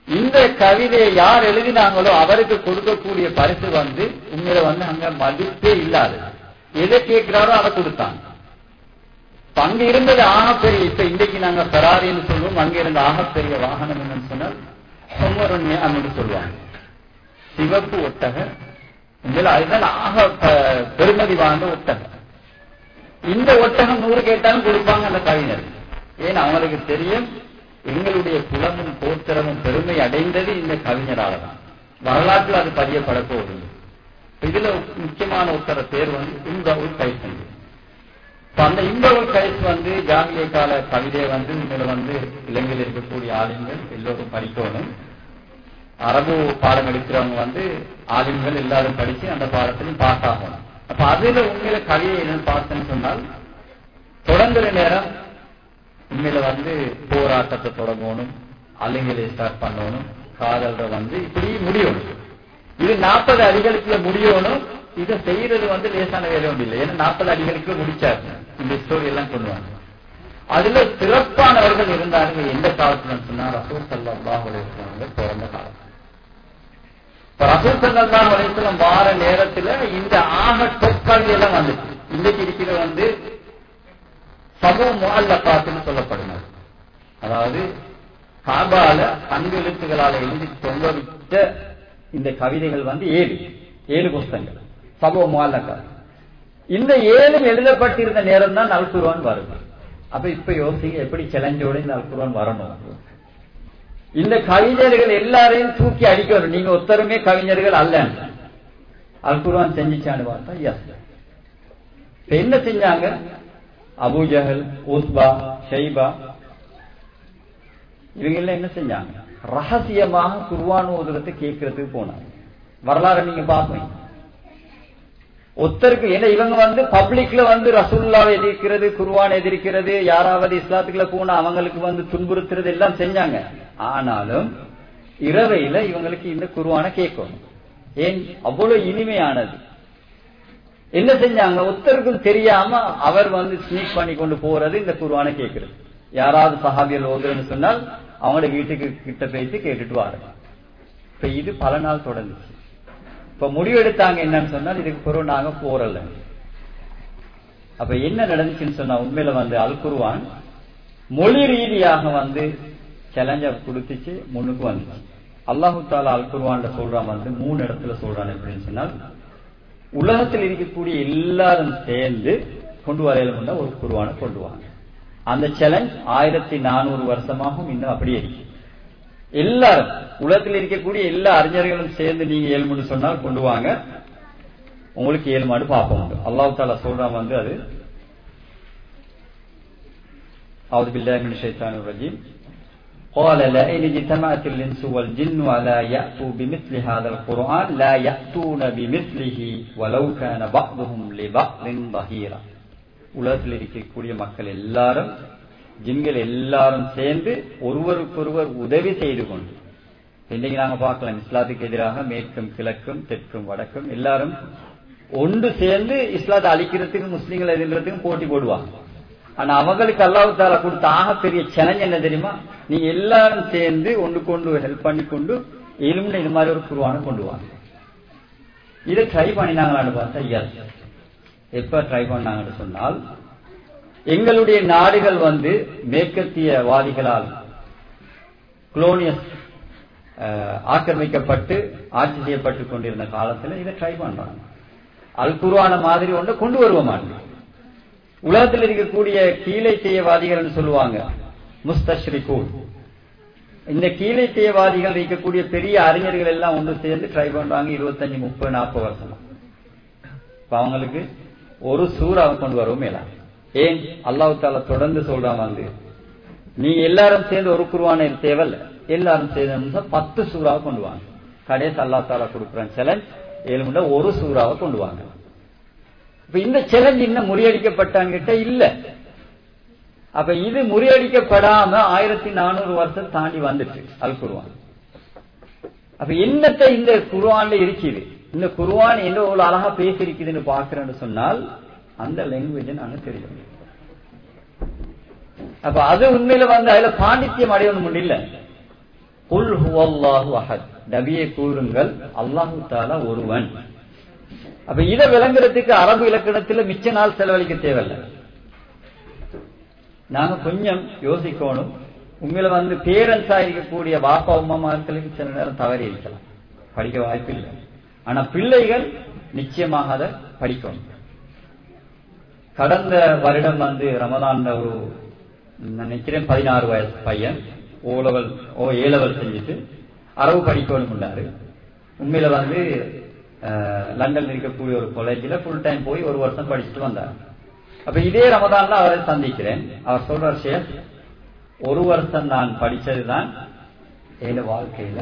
இந்த கவிதையை யார் எழுதினாங்களோ அவருக்கு கொடுக்கக்கூடிய பரிசு வந்து உண்மையில வந்து அங்க மதிப்பே இல்லாது. எதை கேட்கிறாரோ அதை கொடுத்தாங்க. அங்க இருந்தது ஆகப்பெரிய, இப்ப இன்றைக்கு நாங்க பெராரின்னு சொல்லுவோம், அங்க இருந்த ஆகப்பெரிய வாகனம் என்னன்னு சொன்னால் ஹுமருன் நிஅம் சொல்லுவாங்க, சிவப்பு ஒட்டக. உண்மையில அதுதான் ஆக பெருமதி வாய்ந்த ஒட்டகம். இந்த ஒட்டகம் நூறு கேட்டாலும் கொடுப்பாங்க அந்த கவிஞர். ஏன் அவங்களுக்கு தெரியும் எங்களுடைய குலமும் கோத்திரமும் பெருமை அடைந்தது இந்த கவிஞரால தான். வரலாற்றில் அது பதியப்பட போகுது. இதுல முக்கியமான ஒருத்தர பேர் வந்து இம்ரவுல் கைஸ். அந்த இம்ரவுல் கைஸ் வந்து ஜாமிய கால கவிதையை வந்து இதுல வந்து இலங்கையில் இருக்கக்கூடிய ஆளுங்கள் எல்லோரும் படிக்கணும். அரபு பாடம் எடுக்கிறவங்க வந்து ஆளுங்கள் எல்லாரும் படிச்சு அந்த பாடத்திலையும் பாஸ் ஆகணும். அப்ப அதுல உண்மையில கவிதை என்னன்னு பார்த்தேன்னு சொன்னால், தொடங்குற நேரம் உண்மையில வந்து போராட்டத்தை தொடங்கணும், அலைங்களை ஸ்டார்ட் பண்ணணும், காதல்ற வந்து இப்படி முடியணும். இது நாற்பது அடிகளுக்குள்ள முடியணும். இதை செய்யறது வந்து லேசான வேலை ஒன்று இல்லை. ஏன்னா நாற்பது அடிகளுக்குள்ள முடிச்சாரு இந்த ஸ்டோரி எல்லாம் கொண்டுவாங்க. அதுல சிறப்பானவர்கள் இருந்தார்கள். எந்த காலத்துல சொன்னா ரசூல் ஸல்லல்லாஹு அலைஹி வஸல்லம் பிறந்த காலம். ரசூல் ஸல்லல்லாஹு அலைஹி வஸல்லம் வார நேரத்துல இந்த ஆக தொற்கல்வி எல்லாம் வந்துச்சு. இன்னைக்கு இருக்கிற வந்து சபு முஅல்லகாத்துன்னு சொல்லப்படுகிறது. அதாவது காபால பங்கு எழுத்துக்களால எழுதி தொங்க விட்ட இந்த கவிதைகள் வந்து ஏழு ஏழு புஸ்தகங்கள் சபு முஅல்லகாத். இந்த ஏழும் எழுதப்பட்டிருந்த நேரம் தான் அல் குர்ஆன் வருது. அப்ப இப்ப யோசிங்க எப்படி சேலஞ்சோட இந்த அல் குர்ஆன் வரணும். இந்த கவிஞர்கள் எல்லாரையும் தூக்கி அடிக்கணும். நீங்க ஒருத்தருமே கவிஞர்கள் அல்ல. அல் குர்ஆன் செஞ்சிச்சான்னு பார்த்தா எஸ். இப்ப என்ன செஞ்சாங்க? அபூ ஜஹல், உத்பா, ஷைபா இவங்க எல்லாம் என்ன செஞ்சாங்க? ரகசியமாக குர்ஆன் ஓதுறதை கேட்கறதுக்கு போனாங்க. வரலாறு நீங்க பாப்பீங்க. ஒருத்தருக்கு ஏன்னா இவங்க வந்து பப்ளிக்ல வந்து ரசூலுல்லாஹ்வை எதிர்க்கிறது, குர்ஆன் எதிர்க்கிறது, யாராவது இஸ்லாத்துக்குள்ள போனா அவங்களுக்கு வந்து துன்புறுத்துறது எல்லாம் செஞ்சாங்க. ஆனாலும் இரவையில இவங்களுக்கு இந்த குர்ஆனை கேட்கணும். ஏன் அவ்வளவு இனிமையானது. என்ன செஞ்சாங்க? ஒருத்தருக்கும் தெரியாம அவர் வந்து ஸ்னீக் பண்ணி கொண்டு போறது இந்த குர்ஆனை கேட்கிறது. யாராவது சஹாபியல் ஓதுறன்னு சொன்னால் அவங்களோட வீட்டுக்கு கிட்ட போயிட்டு கேட்டுட்டு வாருங்க. இப்ப இது பல நாள் தொடர்ந்துச்சு. இப்ப முடிவெடுத்தாங்க என்னன்னு சொன்னால் இதுக்கு பிறகு நாங்க போறல. அப்ப என்ன நடந்துச்சுன்னு சொன்னா உண்மையில வந்து அல் குர்ஆன் மொழி ரீதியாக வந்து சேலஞ்ச கொடுத்துச்சு, முன்னுக்கு வந்துச்சு. அல்லாஹு தஆலா அல் குர்ஆன்ல சொல்றான் வந்து மூணு இடத்துல சொல்றான். எப்படின்னு சொன்னால் உலகத்தில் இருக்கக்கூடிய எல்லாரும் சேர்ந்து கொண்டு வரையில ஒரு குர்ஆனை கொண்டு வாங்க. அந்த சேலஞ்ச் ஆயிரத்தி நானூறு வருஷமாகவும் இன்னும் அப்படியே இருக்கு. எல்லாரும் உலகத்தில் இருக்கக்கூடிய எல்லா அறிஞர்களும் சேர்ந்து நீங்க ஏழ்முன்னு சொன்னால் கொண்டு வாங்க, உங்களுக்கு ஏழ்மாடு பார்ப்போம். அல்லாஹ் தஆலா சொல்றான் வந்து அது அஊது பில்லாஹி மினஷ் ஷைத்தானிர் ரஜீம் قال لئن اجتمعت الإنس والجن على يأتوا بمثل هذا القرآن لا يأتون بمثله ولو كان بعضهم لبعض ظهيرا. உலகத்தில் இருக்கக்கூடிய மக்கள் எல்லாரும் ஜின்கள் எல்லாரும் சேர்ந்து ஒருவருக்கொருவர் உதவி செய்து கொண்டு, இன்னைக்கு நாங்க பார்க்கலாம் இஸ்லாத்துக்கு எதிராக மேற்கும் கிழக்கும் தெற்கும் வடக்கும் எல்லாரும் ஒன்று சேர்ந்து இஸ்லாத்தை அழிக்கிறதுக்கு முஸ்லீம்களை எதிர்க்கிறதுக்கும் போட்டி போடுவாங்க. ஆனா அவங்களுக்கு அல்லாஹ் தஆலா கொடுத்த ஆக பெரிய சேலஞ்ச் என்ன தெரியுமா? நீங்க எல்லாரும் சேர்ந்து ஒன்று கொண்டு ஹெல்ப் பண்ணி கொண்டு இல்முல இந்த மாதிரி ஒரு குர்ஆனை கொண்டு வாங்க. இதை ட்ரை பண்ணினாங்களான்னு பார்த்தா எஸ். எப்ப ட்ரை பண்ணாங்கன்னு சொன்னால் எங்களுடைய நாடுகள் வந்து மேற்கத்தியவாதிகளால் குளோனியஸ் ஆக்கிரமிக்கப்பட்டு ஆட்சி செய்யப்பட்டு கொண்டிருந்த காலத்துல இதை ட்ரை பண்றாங்க. அல் குர்ஆன மாதிரி ஒன்று கொண்டு வருவோம். உலகத்தில் இருக்கக்கூடிய கீழே செய்யவாதிகள் சொல்லுவாங்க முஸ்தஷ்ரிகூன். இந்த கீழே செய்யவாதிகள் இருக்கக்கூடிய பெரிய அறிஞர்கள் எல்லாம் ஒன்று சேர்ந்து ட்ரை பண்றாங்க. இருபத்தஞ்சு முப்பது நாற்பது வருஷம் அவங்களுக்கு ஒரு சூறாவை கொண்டு வரவும் மேல. ஏன் அல்லாஹ் தஆலா தொடர்ந்து சொல்றான் வந்து நீ எல்லாரும் சேர்ந்து ஒரு குர்ஆனை தேவையில்ல, எல்லாரும் சேர்ந்து பத்து சூறாவை கொண்டு வாங்க. கடைசி அல்லாஹ் தஆலா கொடுக்குறான் சேலஞ்ச், ஏழு முறை ஒரு சூறாவை கொண்டு வாங்க. இப்ப இந்த சேலஞ்ச் இன்னும் முறியடிக்கப்பட்டான்னு கிட்ட இல்ல. அப்ப இது முறியடிக்கப்படாம ஆயிரத்தி நானூறு வருஷம் தாண்டி வந்துட்டு அல் குர்ஆன். அப்ப என்னத்தை இந்த குர்ஆன்ல இருக்குது, இந்த குர்ஆன் என்ன ஒரு அழகா பேசிருக்குதுன்னு பாக்குறேன்னு சொன்னால் அந்த லாங்குவேஜ் நாங்க தெரியும். அப்ப அது உண்மையில வந்து அதுல பாண்டித்யம் அடையணும் இல்ல. குல் ஹுவல்லாஹு அஹத், நபியே கூறுங்கள் அல்லாஹு தஆலா ஒருவன். அப்ப இதை விளங்குறதுக்கு அரபு இலக்கணத்துல மிச்ச நாள் செலவழிக்க தேவையில்லை. நாங்க கொஞ்சம் யோசிக்கணும். உண்மையில வந்து பேரண்ட்ஸா இருக்கக்கூடிய பாப்பா உமாமார்களுக்கு சில நேரம் தவறி இருக்கலாம், படிக்க வாய்ப்பு இல்லை. ஆனா பிள்ளைகள் நிச்சயமாக அதை படிக்கணும். கடந்த வருடம் வந்து ரமதான் ஒரு நினைக்கிறேன் பதினாறு வயசு பையன் ஓ லெவல் ஓ ஏ லெவல் செஞ்சுட்டு அரபு படிக்கணும் உள்ளாரு. உண்மையில வந்து லண்டன் இருக்கக்கூடிய ஒரு காலேஜில் ஃபுல் டைம் போய் ஒரு வருஷம் படிச்சுட்டு வந்தார். அப்ப இதே ரமதான்ல அவரை சந்திக்கிறேன். அவர் சொல்ற ஷேர், ஒரு வருஷம் நான் படிச்சதுதான் என் வாழ்க்கையில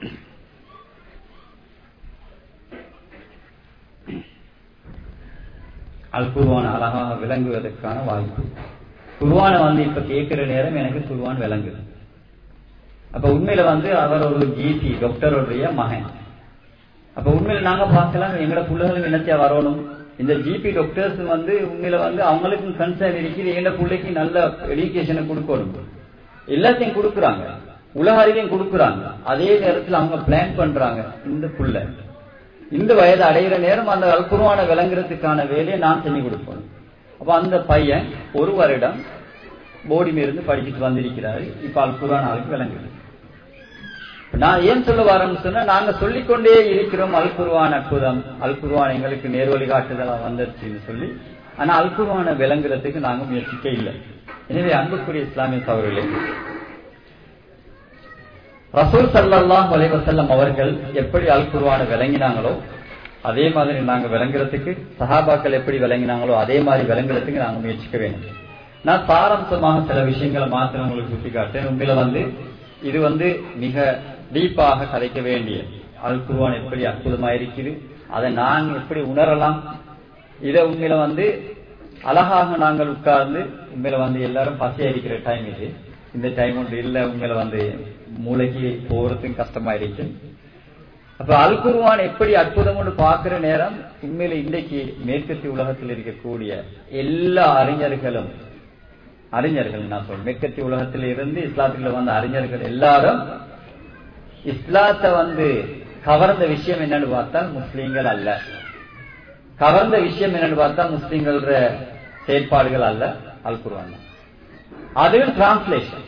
அல் குர்ஆன் அழகாக விளங்குவதற்கான வாய்ப்பு. குர்ஆன வந்து இப்ப கேட்கிற நேரம் எனக்கு குர்ஆன் விளங்குது. அப்ப உண்மையில வந்து அவர் ஒரு ஜிபி டாக்டருடைய மகன். அப்ப உண்மையில நாங்க பார்க்கலாம், எங்களோட பிள்ளைகளும் என்னத்தையா வரணும். இந்த ஜிபி டாக்டர்ஸ் வந்து உண்மையில வந்து அவங்களுக்கும் கன்சர்ன் இருக்குது, எங்க பிள்ளைக்கு நல்ல எஜுகேஷனை கொடுக்கணும். எல்லாத்தையும் கொடுக்குறாங்க, உலக அறிவையும் கொடுக்குறாங்க. அதே நேரத்தில் அவங்க பிளான் பண்றாங்க, இந்த புள்ள இந்த வயது அடைகிற நேரம் அந்த அல் குர்ஆனை விளங்குறதுக்கான வேலையை நான் செஞ்சு கொடுப்போம். அப்ப அந்த பையன் ஒரு வருடம் போர்டில் இருந்து படிச்சுட்டு வந்திருக்கிறாரு. இப்ப அல் குர்ஆன் அவருக்கு விளங்குது. நான் ஏன் சொல்ல வரேன்னு சொன்னா, நாங்க சொல்லிக்கொண்டே இருக்கிறோம் அல் குர்ஆன் அற்புதம், அல் குர்ஆன் எங்களுக்கு நேர்வழி காட்டுதலா வந்துருச்சுன்னு சொல்லி. ஆனா அல் குர்ஆனை விளங்குறதுக்கு நாங்க முயற்சிக்க இல்லை. எனவே அன்புக்குரிய இஸ்லாமிய சகோதரர்களே, ரசூல் ஸல்லல்லாஹு அலைஹி வஸல்லம் அவர்கள் எப்படி அல் குர்ஆனை விளங்கினாங்களோ அதே மாதிரி நாங்க விளங்குறதுக்கு, சஹாபாக்கள் எப்படி விளங்கினாங்களோ அதே மாதிரி விளங்குறதுக்கு நாங்க முயற்சிக்க வேண்டும். நான் சாராம்சமாக சில விஷயங்களை மாத்திரம் உங்களுக்கு சுட்டி காட்டேன். உண்மையில வந்து இது வந்து மிக டீப்பாக கதைக்க வேண்டிய அல் குர்ஆன் எப்படி அற்புதமா இருக்குது, அதை நான் எப்படி உணரலாம், இதை உண்மையில வந்து அழகாக நாங்கள் உட்கார்ந்து, உண்மையில வந்து எல்லாரும் பசி அடிக்கிற டைம் இது, இந்த டைம் ஒன்று இல்லை, உண்மையில வந்து மூளைக்கு போறதுக்கும் கஷ்டமா இருக்கு. அப்ப அல் குர்ஆன் எப்படி அற்புதம் ஒன்று பார்க்கிற நேரம் உண்மையில இன்றைக்கு மேற்கத்திய உலகத்தில் இருக்கக்கூடிய எல்லா அறிஞர்களும், அறிஞர்கள் நான் சொல்றேன், மேற்கத்திய உலகத்தில் இருந்து இஸ்லாத்துல வந்த அறிஞர்கள் எல்லாரும் இஸ்லாத்தை வந்து கவர்ந்த விஷயம் என்னன்னு பார்த்தால் முஸ்லீம்கள் அல்ல, கவர்ந்த விஷயம் என்னன்னு பார்த்தா முஸ்லீம்கள் செயற்பாடுகள் அல்ல, அல் குர்ஆன். அதுவும் டிரான்ஸ்லேஷன்,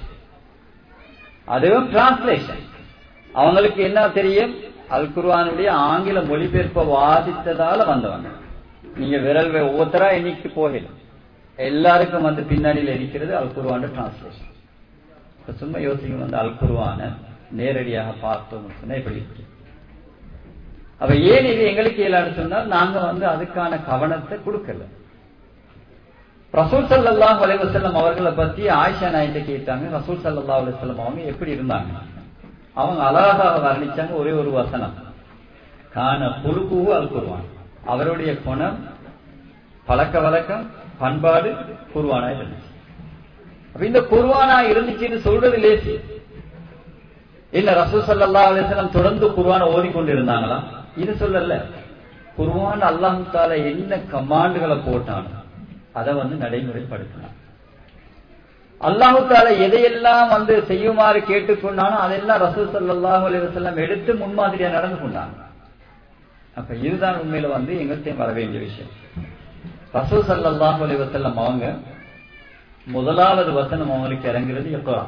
அதுவும் டிரான்ஸ்லேஷன். அவங்களுக்கு என்ன தெரியும், அல் குர்ஆனுடைய ஆங்கில மொழிபெயர்ப்பை வாசித்ததால வந்தவங்க. நீங்க விரல் ஒவ்வொருத்தரா எண்ணிக்கு போகல, எல்லாருக்கும் வந்து பின்னாடியில் இருக்கிறது அல் குர்ஆன் டிரான்ஸ்லேஷன். சும்மா யோசிக்க வந்து அல் குர்ஆனை நேரடியாக பார்த்தோம் சொன்னா எப்படி இருக்கு. அப்ப ஏன் இது எங்களுக்கு இயலான்னு சொன்னால், நாங்க வந்து அதுக்கான கவனத்தை கொடுக்கல. ரசூல் ஸல்லல்லாஹு அலைஹி வஸல்லம் அவர்களை பத்தி ஆயிஷா நாயிட்ட கேட்டாங்க, ரசூல் ஸல்லல்லாஹு அலைஹி வஸல்லம் அவங்க எப்படி இருந்தாங்க. அவங்க அழகாக வர்ணிச்சாங்க, ஒரே ஒரு வசனம், கான புலுகுஹு அல் குர்ஆன், அவருடைய குணம், பழக்க வழக்கம், பண்பாடு குர்ஆனா இருந்துச்சு. அப்ப இந்த குர்ஆனா இருந்துச்சுன்னு சொல்றது லேசி இல்ல. ரசூல் ஸல்லல்லாஹு அலைஹி வஸல்லம் தொடர்ந்து குர்ஆனை ஓதிக்கொண்டிருந்தாங்களா? இது சொல்லல. குர்ஆன் அல்லாஹ் தஆலா என்ன கமாண்டுகளை போட்டானோ அதை வந்து நடைமுறைப்படுத்தினான். அல்லாஹ் தஆலா எதையெல்லாம் வந்து செய்யுமாறு கேட்டுக்கொண்டானோ அதெல்லாம் ரசூல் ஸல்லல்லாஹு அலைஹி வஸல்லம் எடுத்து முன்மாதிரியா நடந்து கொண்டாங்க. அப்ப இதுதான் உண்மையில வந்து எங்கள்கிட்ட வர வேண்டிய விஷயம். ரசூல் ஸல்லல்லாஹு அலைஹி வஸல்லம் அவங்க முதலாவது வசனம் அவங்களுக்கு இறங்குறது இக்ரா.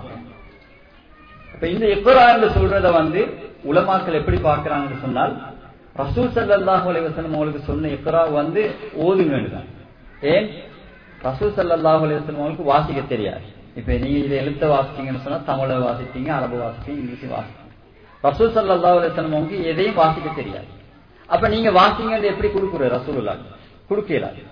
அப்ப இந்த இக்ரா என்று சொல்றத வந்து உலமாக்கள் எப்படி பார்க்கிறாங்கன்னு சொன்னால், ரசூல் ஸல்லல்லாஹு அலைஹி வஸல்லம் அவங்களுக்கு சொன்ன இக்ரா வந்து ஓதுங்கன்னு. ஏன்? ரசூல் ஸல்லல்லாஹு அலைஹி வஸல்லம் அவங்களுக்கு வாசிக்க தெரியாது. இப்ப நீங்க இதை எழுத்த வாசிச்சீங்கன்னு சொன்னா தமிழை வாசிப்பீங்க, அரபு வாசிப்பீங்க, இங்கிலீஷ் வாசிப்பீங்க. ரசூல் ஸல்லல்லாஹு அலைஹி வஸல்லம் அவங்களுக்கு எதையும் வாசிக்க தெரியாது. அப்ப நீங்க வாசிங்கன்னு எப்படி கொடுக்குற? ரசூலுல்லாஹ் கொடுக்கலாது.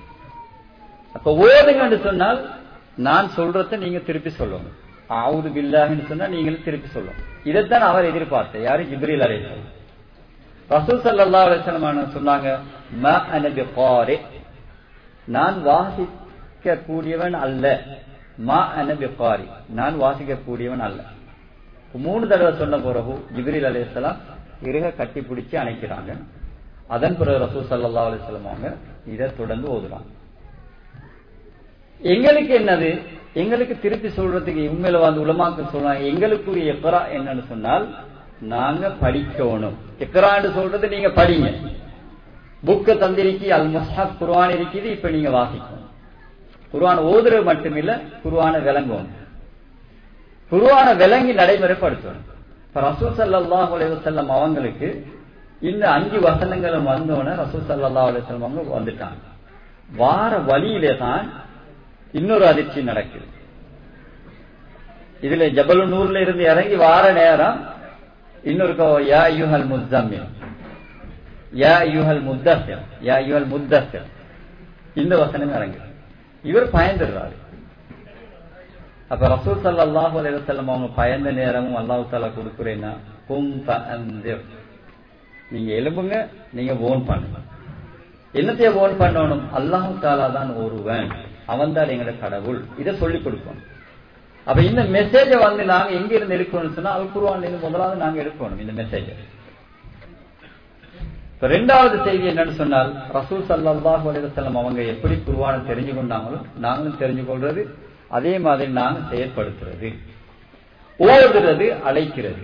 அப்ப ஓதுங்கன்னு சொன்னால் நான் சொல்றத நீங்க திருப்பி சொல்லணும். அவுது பில்லாஹின்னு சொன்னா நீங்களும் திருப்பி சொல்லணும். இதைத்தான் அவர் எதிர்பார்த்த யாரு? ஜிப்ரீல் அலைஹிஸ்ஸலாம். ரசூல் ஸல்லல்லாஹு அலைஹி வஸல்லம் சொன்னாங்க, மா அன பிகாரி, நான் வாசிக்க கூடியவன் அல்ல. மா அன பிகாரி, நான் வாசிக்க கூடியவன் அல்ல. மூணு தடவை சொன்ன பிறகு ஜிப்ரீல் அலைஹிஸ்ஸலாம் இறுக கட்டி பிடிச்சு அணைக்கிறாங்க. அதன் பிறகு ரசூல் ஸல்லல்லாஹு அலைஹி வஸல்லம் அவங்க இதை தொடர்ந்து ஓதுறாங்க. எங்களுக்கு என்னது? எங்களுக்கு திருப்பி சொல்றதுக்கு உண்மையில வந்து உலமாக்கள் சொல்றாங்க, எங்களுக்குரிய இக்ரா என்னன்னு சொன்னால் நாங்க படிக்கணும். இக்ரான்னு சொல்றது நீங்க படிங்க. புக்க தந்திரிக்கி அல் முஸ்ஹப் குர்ஆன் இருக்குது, இப்ப நீங்க வாசிக்கணும். குர்ஆன் ஓதுறது மட்டுமில்ல, குர்ஆன விளங்கணும். குர்ஆன விளங்கி நடைமுறைப்படுத்தணும். இப்ப ரசூல் ஸல்லல்லாஹு அலைஹி வஸல்லம் அவங்களுக்கு இந்த அஞ்சு வசனங்களும் வந்தோடனே ரசூல் ஸல்லல்லாஹு அலைஹி வஸல்லம் அவங்க வந்துட்டாங்க. வார வழியிலே தான் இன்னொரு அதிர்ச்சி நடக்குது. இதுல ஜபலு நூர்ல இருந்து இறங்கி வார நேரம் இன்னொரு யா அய்யுஹல் முஸ்ஸம்மில், யா அய்யுஹல் முத்தஸ்ஸிர், யா அய்யுஹல் முத்தஸ்ஸிர் இந்த வசனம் இறங்கி இவர் பயந்துடுறாரு. அப்ப ரசூல் ஸல்லல்லாஹு அலைஹி வஸல்லம் அவங்க பயந்த நேரமும் அல்லாஹ் தஆலா கொடுக்குறேன்னா கும் ஃபஅன்திர், நீங்க எழும்புங்க, நீங்க ஓன் பண்ணுங்க. என்னத்தைய ஓன் பண்ணணும்? அல்லாஹ் தஆலா தான் ஒருவன், அவன் தான் எங்களோட கடவுள், இதை சொல்லிக் கொடுக்கணும். அப்ப இந்த மெசேஜ வந்து நாங்க எங்க இருந்து எடுக்கணும்னு சொன்னா அல் குர்ஆன்ல இருந்து முதலாவது நாங்க எடுக்கணும் இந்த மெசேஜ். இப்ப ரெண்டாவது செய்தி என்னன்னு சொன்னால் ரசூல் ஸல்லல்லாஹு அலைஹி வஸல்லம் அவங்க எப்படி குர்ஆனை தெரிஞ்சு கொண்டாங்களோ நாங்களும் தெரிஞ்சு கொள்றது, அதே மாதிரி நாங்க செயற்படுத்துறது, ஓதுறது, அழைக்கிறது.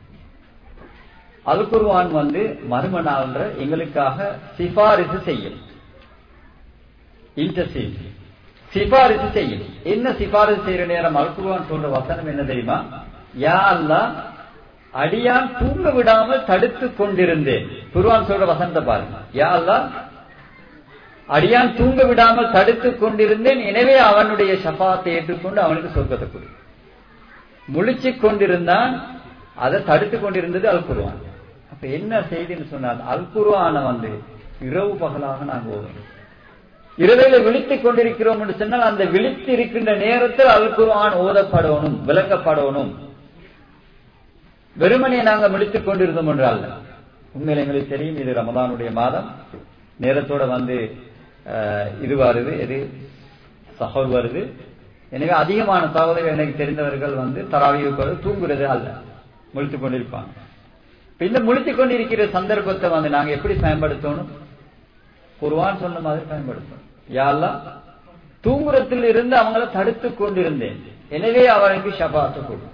அல் குர்ஆன் வந்து மர்ம நாள்ன்ற எங்களுக்காக சிபாரிசு செய்யும், இன்டர்சீட் சிபாரிசு செய்யும். என்ன சிபாரிசு செய்யற நேரம் அல் குர்ஆன் சொல்ற வசனம் என்ன தெரியுமா? யா அல்லாஹ், அடியான் தூங்க விடாமல் தடுத்து கொண்டிருந்தேன். குர்ஆன் சொல்ற வசனத்தை பாருங்க. யா அல்லாஹ், அடியான் தூங்க விடாமல் தடுத்து கொண்டிருந்தேன், எனவே அவனுடைய ஷஃபாத்தை ஏற்றுக்கொண்டு அவனுக்கு சொர்க்கத்தை கொடு. முழிச்சு கொண்டிருந்தான், அதை தடுத்து கொண்டிருந்தது அல் குர்ஆன். அப்ப என்ன செய்தின்னு சொன்னால் அல் குர்ஆனை வந்து இரவு பகலாக நாங்க ஓதணும். இரவையில விழித்துக் கொண்டிருக்கிறோம் என்று சொன்னால் அந்த விழித்து இருக்கின்ற நேரத்தில் அல் குர்ஆன் ஓதப்படணும், விளக்கப்படணும். வெறுமனையை நாங்க விழித்துக் கொண்டிருந்தோம் என்றால் உண்மையில எங்களுக்கு தெரியும் இது ரமதானுடைய மாதம், நேரத்தோட வந்து இது வருது, இது சஹர் வருது. எனவே அதிகமான சகோதரர்கள் எனக்கு தெரிந்தவர்கள் வந்து தராவியுக்கு தூங்குறது அல்ல, முழித்துக் கொண்டிருப்பாங்க. இந்த முழித்துக் கொண்டிருக்கிற சந்தர்ப்பத்தை வந்து நாங்க எப்படி பயன்படுத்தணும்? குர்ஆன் சொன்ன மாதிரி பயன்படுத்தணும். யா அல்லாஹ், தூங்குறத்தில் இருந்து அவங்களை தடுத்து கொண்டிருந்தேன், எனவே அவனுக்கு ஷஃபாஅத் கொடு.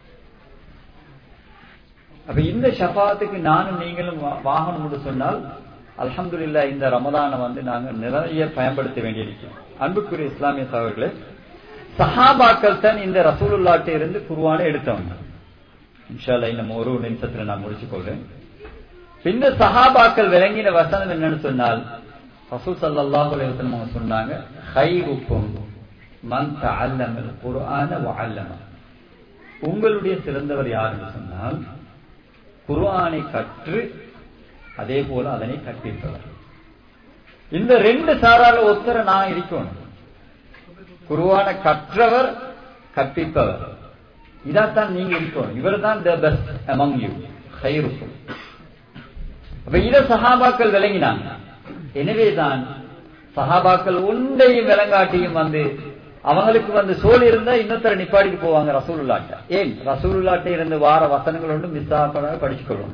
அப்ப இந்த ஷஃபாஅத்துக்கு நானும் நீங்களும் வாகனம் என்று சொன்னால் அல்ஹம்துலில்லாஹ் இந்த ரமதானை வந்து நாங்க நிறைய பயன்படுத்த வேண்டியிருக்கோம். அன்புக்குரிய இஸ்லாமிய சகோதரர்களே, சஹாபாக்கள் தான் இந்த ரசூலுல்லாஹ்ட்ட இருந்து குர்ஆனை எடுத்தவங்க. இன்ஷா அல்லாஹ் இன்னும் ஒரு நிமிஷத்துல நான் முடிச்சுக் கொள்றேன். இந்த சஹாபாக்கள் விளங்கின வசனம் என்னன்னு சொன்னால் ரசூல் ஸல்லல்லாஹு அலைஹி வஸல்லம் அவங்க சொன்னாங்க, கைருக்கும் மன் தஅல்லமல் குர்ஆன வ அல்லம, உங்களுடைய சிறந்தவர் யாருன்னு சொன்னால் குர்ஆனை கற்று அதே போல அதனை கற்பிப்பவர். இந்த ரெண்டு சாரால ஒத்தர நான் இருக்கணும். குர்ஆனை கற்றவர், கற்பிப்பவர், இதான் நீங்க இருக்கணும். இவர் தான் தி பெஸ்ட் அமங் யூ, கைருக்கும். அப்ப இத சஹாபாக்கள் விளங்கினாங்க. எனவேதான் சஹாபாக்கள் ஒன்றையும் விளங்காட்டியும் வந்து அவங்களுக்கு வந்து சோல் இருந்தா இன்னொருத்தர நிப்பாடிக்கு போவாங்க ரசூலுல்லாஹ்ட்ட. ஏன்? ரசூலுல்லாஹ்ட்ட இருந்து வார வசனங்கள் ஒன்று மிஸ் ஆகாம படிச்சுக்கொள்ளும்.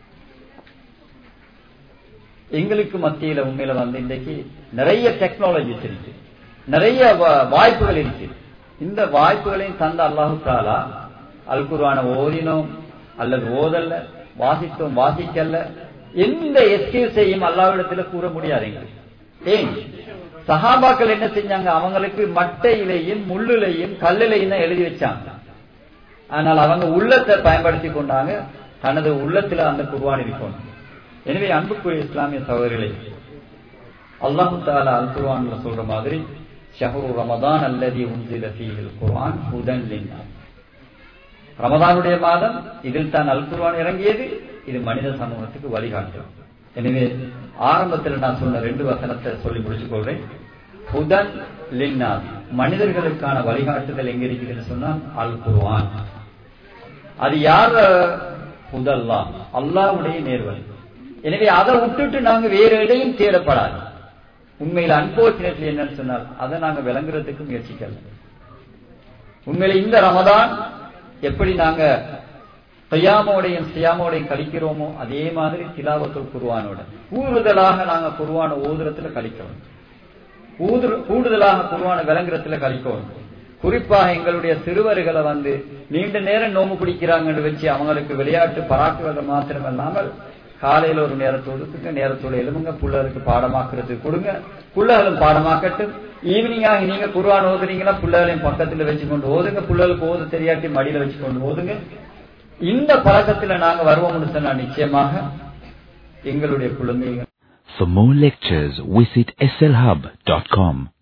எங்களுக்கு மத்தியில உண்மையில வந்து இன்றைக்கு நிறைய டெக்னாலஜிஸ் இருக்கு, நிறைய வாய்ப்புகள் இருக்கு. இந்த வாய்ப்புகளையும் தந்த அல்லாஹு தஆலா அல் குர்ஆனை ஓதினோம் அல்லது ஓதல்ல, வாசித்தோம் வாசிக்கல்ல, எந்த எக்ஸ்கியூஸையும் அல்லாஹ்விடத்துல கூற முடியாதுங்க. ஏன்? சஹாபாக்கள் என்ன செஞ்சாங்க? அவங்களுக்கு மட்டையிலையும் முள்ளுலையும் கல்லிலையும் தான் எழுதி வச்சாங்க. ஆனால் அவங்க உள்ளத்தை பயன்படுத்தி கொண்டாங்க, தனது உள்ளத்துல அந்த குர்ஆன் இருக்கணும். எனவே அன்புக்குரிய இஸ்லாமிய சகோதரர்களே, அல்லாஹ் தஆலா அல் குர்ஆன்ல சொல்ற மாதிரி ஷஹ்ரு ரமதான் அல்லதி உன்சில ஃபீஹில் குர்ஆன் ஹுதன் லின்னாஸ், ரமதானுடைய மாதம், இதில் தான் அல் குர்ஆன் இறங்கியது, இது மனித சமூகத்துக்கு வழிகாட்டும். எனவே ஆரம்பத்தில் நான் சொன்ன ரெண்டு வசனத்தை சொல்லி முடிச்சுக் கொள்றேன். ஹுதன் லின்னாஸ், மனிதர்களுக்கான வழிகாட்டுதல் எங்க இருக்குதுன்னு சொன்னால் அல் குர்ஆன். அது யார்? ஹுதல்லாஹ், அல்லாஹ்வுடைய நேர்வழி. எனவே அதை விட்டுட்டு நாங்க வேற எதையும் தேடப்படாது. உண்மையில அன்பார்ச்சுனேட்லி என்னன்னு சொன்னால் அதை நாங்க விளங்குறதுக்கு முயற்சிக்கல. உண்மையில இந்த ரமதான் எப்படி நாங்க கையாமோடையும் சியாமோடையும் கழிக்கிறோமோ அதே மாதிரி திலாவத்துல் குர்ஆனோட கூடுதலாக நாங்க குர்ஆனை ஓதுறதுல கழிக்கணும், கூடுதலாக குர்ஆனை விளங்குறதுல கழிக்கணும். குறிப்பாக எங்களுடைய சிறுவர்களை வந்து நீண்ட நேரம் நோம்பு பிடிக்கிறாங்கன்னு வச்சு அவங்களுக்கு விளையாட்டு பராக்குவதை மாத்திரம் இல்லாமல் காலையில ஒரு நேரத்தை ஒதுக்குங்க, நேரத்தோட எழுதுங்க, பிள்ளைகளுக்கு பாடமாக்குறதுக்கு கொடுங்க, பிள்ளைகளும் பாடமாக்கட்டும். ஈவினிங்காக நீங்க குர்ஆன் ஓதுறீங்களா, பிள்ளைகளையும் பக்கத்துல வச்சுக்கொண்டு ஓதுங்க, பிள்ளைகளுக்கு ஓத தெரியாட்டி மடியில வச்சுக்கொண்டு ஓதுங்க. இந்த பழக்கத்துல நாங்க வருவோம்னு சொன்னா நிச்சயமாக எங்களுடைய குழந்தைகள். For more lectures, visit S L hub dot com.